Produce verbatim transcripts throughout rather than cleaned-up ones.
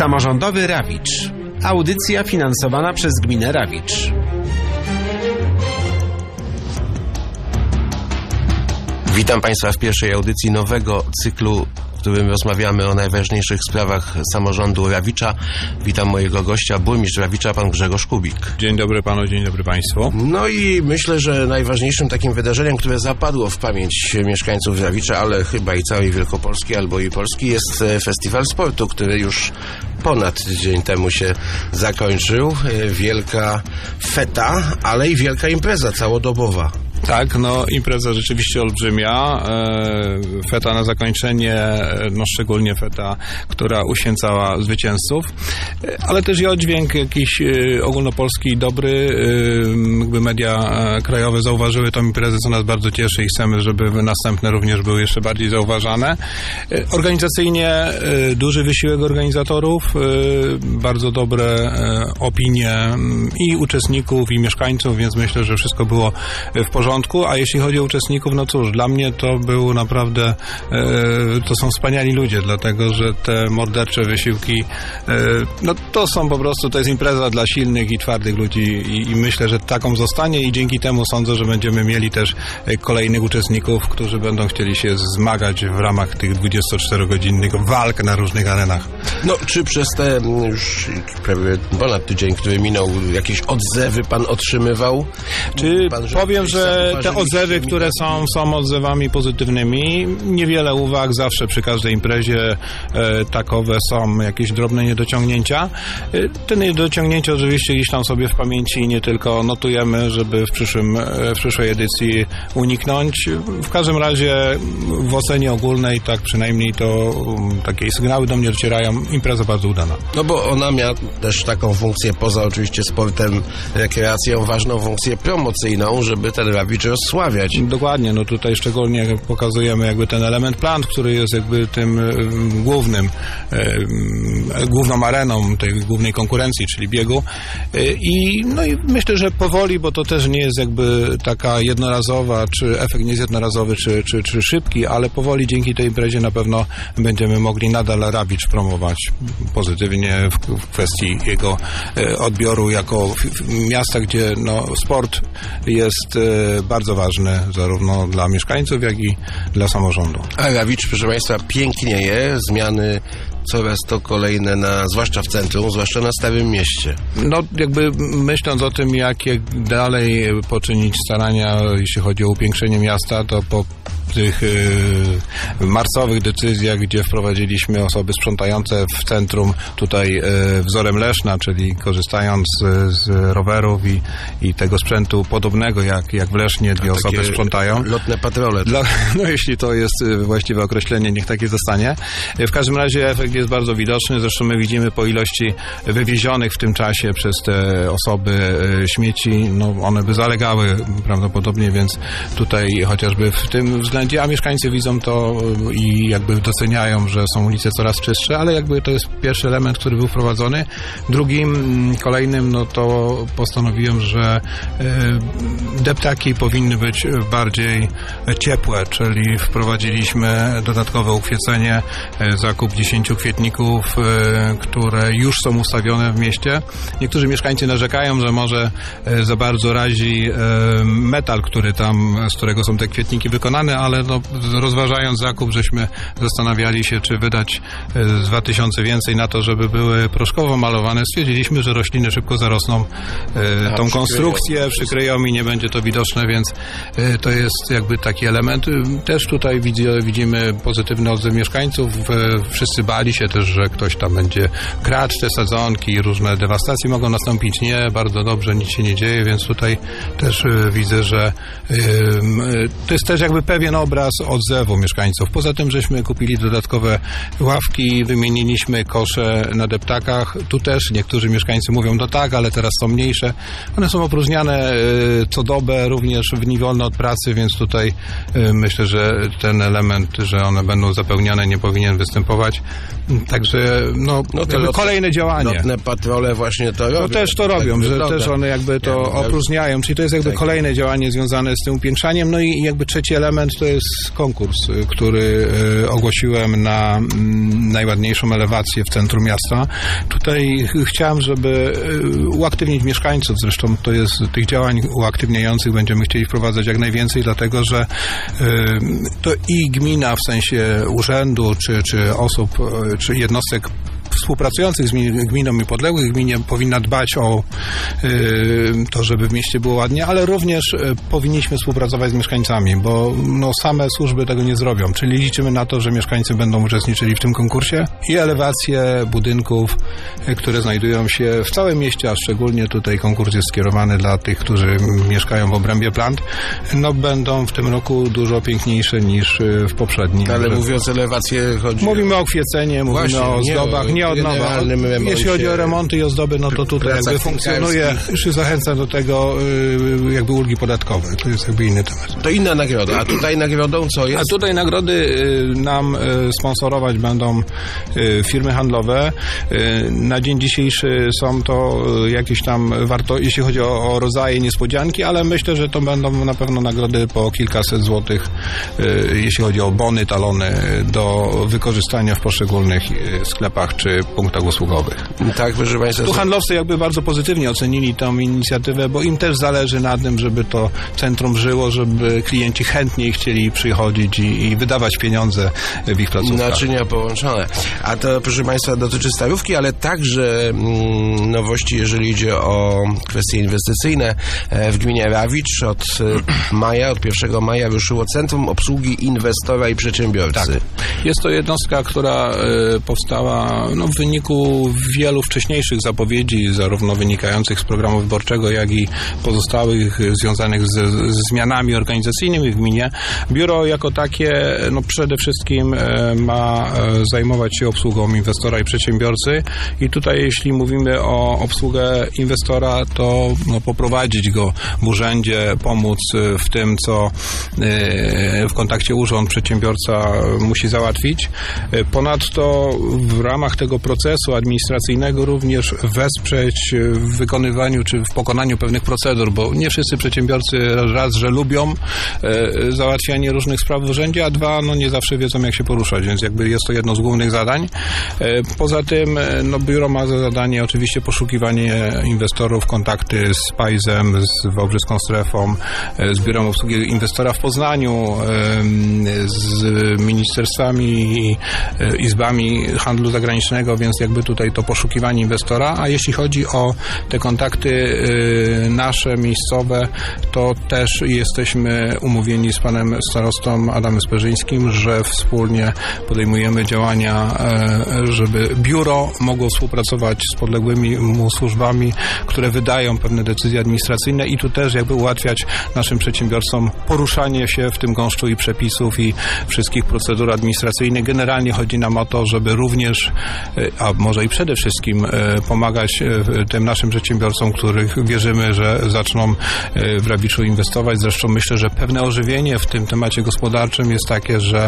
Samorządowy Rawicz. Audycja finansowana przez gminę Rawicz. Witam Państwa w pierwszej audycji nowego cyklu, w którym rozmawiamy o najważniejszych sprawach samorządu Rawicza. Witam mojego gościa, burmistrz Rawicza, pan Grzegorz Kubik. Dzień dobry panu, dzień dobry państwu. No i myślę, że najważniejszym takim wydarzeniem, które zapadło w pamięć mieszkańców Rawicza, ale chyba i całej Wielkopolski albo i Polski, jest Festiwal Sportu, który już ponad tydzień temu się zakończył. Wielka feta, ale i wielka impreza całodobowa. Tak, no impreza rzeczywiście olbrzymia. Feta na zakończenie, no szczególnie feta, która uświęcała zwycięzców, ale też i oddźwięk jakiś ogólnopolski dobry. Jakby media krajowe zauważyły tą imprezę, co nas bardzo cieszy i chcemy, żeby następne również były jeszcze bardziej zauważane. Organizacyjnie duży wysiłek organizatorów, bardzo dobre opinie i uczestników, i mieszkańców, więc myślę, że wszystko było w porządku. A jeśli chodzi o uczestników, no cóż, dla mnie to był naprawdę, e, to są wspaniali ludzie, dlatego, że te mordercze wysiłki, e, no to są po prostu, to jest impreza dla silnych i twardych ludzi i, i myślę, że taką zostanie i dzięki temu sądzę, że będziemy mieli też kolejnych uczestników, którzy będą chcieli się zmagać w ramach tych dwudziestoczterogodzinnych walk na różnych arenach. No, czy przez te już prawie ponad tydzień, który minął, jakieś odzewy pan otrzymywał? Czy pan, że powiem, że te odzewy, które są, są odzewami pozytywnymi, niewiele uwag, zawsze przy każdej imprezie e, takowe są jakieś drobne niedociągnięcia. E, te niedociągnięcia oczywiście gdzieś tam sobie w pamięci nie tylko notujemy, żeby w, przyszłym, e, w przyszłej edycji uniknąć. W każdym razie w ocenie ogólnej, tak przynajmniej to um, takie sygnały do mnie docierają, impreza bardzo udana. No bo ona miała też taką funkcję, poza oczywiście sportem, rekreacją, ważną funkcję promocyjną, żeby ten Rawicz rozsławiać. Dokładnie, no tutaj szczególnie pokazujemy jakby ten element plant, który jest jakby tym y, głównym, y, główną areną tej głównej konkurencji, czyli biegu. Y, I no i myślę, że powoli, bo to też nie jest jakby taka jednorazowa, czy efekt nie jest jednorazowy, czy, czy, czy szybki, ale powoli dzięki tej imprezie na pewno będziemy mogli nadal Rawicz promować pozytywnie w, w kwestii jego y, odbioru jako w, w miasta, gdzie no, sport jest y, bardzo ważny zarówno dla mieszkańców, jak i dla samorządu. A Rawicz, proszę Państwa, pięknieje, zmiany coraz to kolejne, na, zwłaszcza w centrum, zwłaszcza na Starym Mieście. No jakby myśląc o tym, jakie dalej poczynić starania, jeśli chodzi o upiększenie miasta, to po tych y, marcowych decyzjach, gdzie wprowadziliśmy osoby sprzątające w centrum, tutaj y, wzorem Leszna, czyli korzystając z, z rowerów i, i tego sprzętu podobnego jak, jak w Lesznie, dwie osoby sprzątają. Lotne patrole. Dla, no jeśli to jest właściwe określenie, niech takie zostanie. W każdym razie efekt jest bardzo widoczny, zresztą my widzimy po ilości wywiezionych w tym czasie przez te osoby śmieci, no one by zalegały prawdopodobnie, więc tutaj chociażby w tym względzie, a mieszkańcy widzą to i jakby doceniają, że są ulice coraz czystsze, ale jakby to jest pierwszy element, który był wprowadzony. Drugim, kolejnym, no to postanowiłem, że deptaki powinny być bardziej ciepłe, czyli wprowadziliśmy dodatkowe ukwiecenie, zakup dziesięciu kwietników, które już są ustawione w mieście. Niektórzy mieszkańcy narzekają, że może za bardzo razi metal, który tam, z którego są te kwietniki wykonane, ale no, rozważając zakup, żeśmy zastanawiali się, czy wydać z dwa tysiące więcej na to, żeby były proszkowo malowane. Stwierdziliśmy, że rośliny szybko zarosną, e, tą konstrukcję przykryją i nie będzie to widoczne, więc e, to jest jakby taki element. Też tutaj widzi, widzimy pozytywny odzew mieszkańców. E, wszyscy bali się też, że ktoś tam będzie kradł te sadzonki, różne dewastacje mogą nastąpić. Nie, bardzo dobrze, nic się nie dzieje, więc tutaj też e, widzę, że e, to jest też jakby pewien obraz odzewu mieszkańców. Poza tym, żeśmy kupili dodatkowe ławki, wymieniliśmy kosze na deptakach. Tu też niektórzy mieszkańcy mówią, no tak, ale teraz są mniejsze. One są opróżniane co dobę, również w dni wolne od pracy, więc tutaj myślę, że ten element, że one będą zapełniane, nie powinien występować. Także no, No to jakby lot, kolejne działanie. Nocne patrole właśnie to robią. No też to robią, tak że wygląda. też one jakby to Ja, opróżniają, czyli to jest jakby tak. kolejne działanie związane z tym upiększaniem. No i jakby trzeci element to jest konkurs, y, który y, ogłosiłem na mm, najładniejszą elewację w centrum miasta. Tutaj ch- chciałem, żeby y, uaktywnić mieszkańców, zresztą to jest tych działań uaktywniających będziemy chcieli wprowadzać jak najwięcej, dlatego że y, to i gmina w sensie urzędu, czy, czy osób, y, czy jednostek współpracujących z gminą i podległych gminie powinna dbać o y, to, żeby w mieście było ładnie, ale również y, powinniśmy współpracować z mieszkańcami, bo no, same służby tego nie zrobią, czyli liczymy na to, że mieszkańcy będą uczestniczyli w tym konkursie i elewacje budynków, y, które znajdują się w całym mieście, a szczególnie tutaj konkurs jest skierowany dla tych, którzy mieszkają w obrębie plant, no będą w tym roku dużo piękniejsze niż y, w poprzednim. Ale Że- mówiąc o elewację chodzi... Mówimy o kwiecenie, mówimy Właśnie, o nie ozdobach, o nie od nowa. generalnym remoncie. Jeśli chodzi o remonty i ozdoby, no to tutaj Pracach jakby funkcjonuje, funkarskim. czy zachęca do tego y, jakby ulgi podatkowe. To jest jakby inny temat. To inna nagroda, a tutaj nagrodą co A jest? tutaj nagrody y, nam y, sponsorować będą y, firmy handlowe. Y, Na dzień dzisiejszy są to y, jakieś tam warto, jeśli chodzi o, o rodzaje niespodzianki, ale myślę, że to będą na pewno nagrody po kilkaset złotych, y, jeśli chodzi o bony, talony do wykorzystania w poszczególnych y, sklepach czy punktach usługowych. Tak, proszę Państwa. Tu handlowcy jakby bardzo pozytywnie ocenili tą inicjatywę, bo im też zależy na tym, żeby to centrum żyło, żeby klienci chętniej chcieli przychodzić i, i wydawać pieniądze w ich placówkach. Naczynia połączone. A to, proszę Państwa, dotyczy Starówki, ale także mm, nowości, jeżeli idzie o kwestie inwestycyjne. E, W gminie Rawicz od e, maja, od pierwszego maja ruszyło Centrum Obsługi Inwestora i Przedsiębiorcy. Tak. Jest to jednostka, która e, powstała no, w wyniku wielu wcześniejszych zapowiedzi, zarówno wynikających z programu wyborczego, jak i pozostałych e, związanych z, z zmianami organizacyjnymi w gminie. Biuro jako takie no, przede wszystkim e, ma e, zajmować się obsługą inwestora i przedsiębiorcy i tutaj jeśli mówimy o obsługę inwestora, to no, poprowadzić go w urzędzie, pomóc e, w tym, co e, w kontakcie urząd, przedsiębiorca musi załatwić. E, Ponadto w ramach tego procesu administracyjnego również wesprzeć w wykonywaniu czy w pokonaniu pewnych procedur, bo nie wszyscy przedsiębiorcy raz, że lubią e, załatwianie różnych spraw w urzędzie, a dwa, no nie zawsze wiedzą jak się poruszać, więc jakby jest to jedno z głównych zadań. E, poza tym e, no, biuro ma za zadanie oczywiście poszukiwanie inwestorów, kontakty z Pajzem, z Wałbrzyską Strefą, e, z Biurem Obsługi Inwestora w Poznaniu, e, z ministerstwami i e, izbami handlu zagranicznego, więc jakby tutaj to poszukiwanie inwestora, a jeśli chodzi o te kontakty y, nasze, miejscowe, to też jesteśmy umówieni z panem starostą Adamem Sperzyńskim, że wspólnie podejmujemy działania, y, żeby biuro mogło współpracować z podległymi mu służbami, które wydają pewne decyzje administracyjne i tu też jakby ułatwiać naszym przedsiębiorcom poruszanie się w tym gąszczu i przepisów i wszystkich procedur administracyjnych. Generalnie chodzi nam o to, żeby również, a może i przede wszystkim pomagać tym naszym przedsiębiorcom, których wierzymy, że zaczną w Rawiczu inwestować. Zresztą myślę, że pewne ożywienie w tym temacie gospodarczym jest takie, że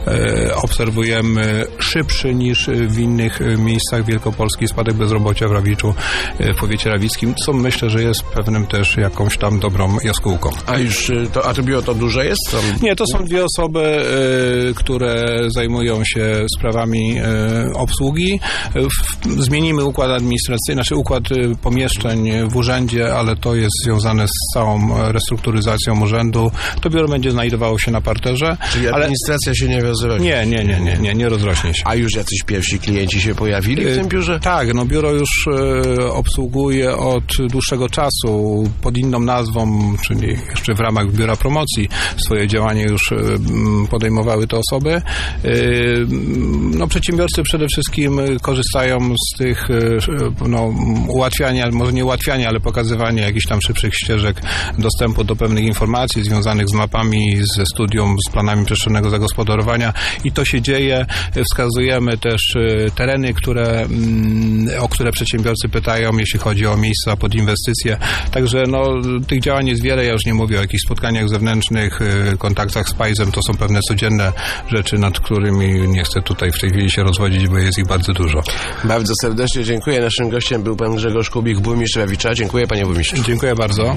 obserwujemy szybszy niż w innych miejscach Wielkopolski spadek bezrobocia w Rawiczu, w powiecie rawickim, co myślę, że jest pewnym też jakąś tam dobrą jaskółką. A już to, a to biuro to duże jest? Tam... Nie, to są dwie osoby, które zajmują się sprawami obsługi. Zmienimy układ administracyjny, znaczy układ pomieszczeń w urzędzie, ale to jest związane z całą restrukturyzacją urzędu. To biuro będzie znajdowało się na parterze. Czyli ale... administracja się nie rozrośnie? Nie, nie, nie, nie, nie, nie rozrośnie się. A już jacyś pierwsi klienci się pojawili w tym biurze? Tak, no biuro już e, obsługuje od dłuższego czasu pod inną nazwą, czyli jeszcze w ramach biura promocji swoje działanie już e, podejmowały te osoby. E, no przedsiębiorcy przede wszystkim korzystają z tych no, ułatwiania, może nie ułatwiania, ale pokazywania jakichś tam szybszych ścieżek dostępu do pewnych informacji związanych z mapami, ze studium, z planami przestrzennego zagospodarowania i to się dzieje. Wskazujemy też tereny, które, o które przedsiębiorcy pytają, jeśli chodzi o miejsca pod inwestycje. Także no, tych działań jest wiele. Ja już nie mówię o jakichś spotkaniach zewnętrznych, kontaktach z Pajzem. To są pewne codzienne rzeczy, nad którymi nie chcę tutaj w tej chwili się rozwodzić, bo jest ich bardzo dużo. Bardzo serdecznie dziękuję. Naszym gościem był pan Grzegorz Kubik, burmistrz Rawicza. Dziękuję, panie burmistrzu. Dziękuję bardzo.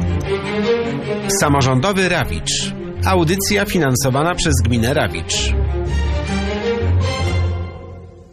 Samorządowy Rawicz. Audycja finansowana przez gminę Rawicz.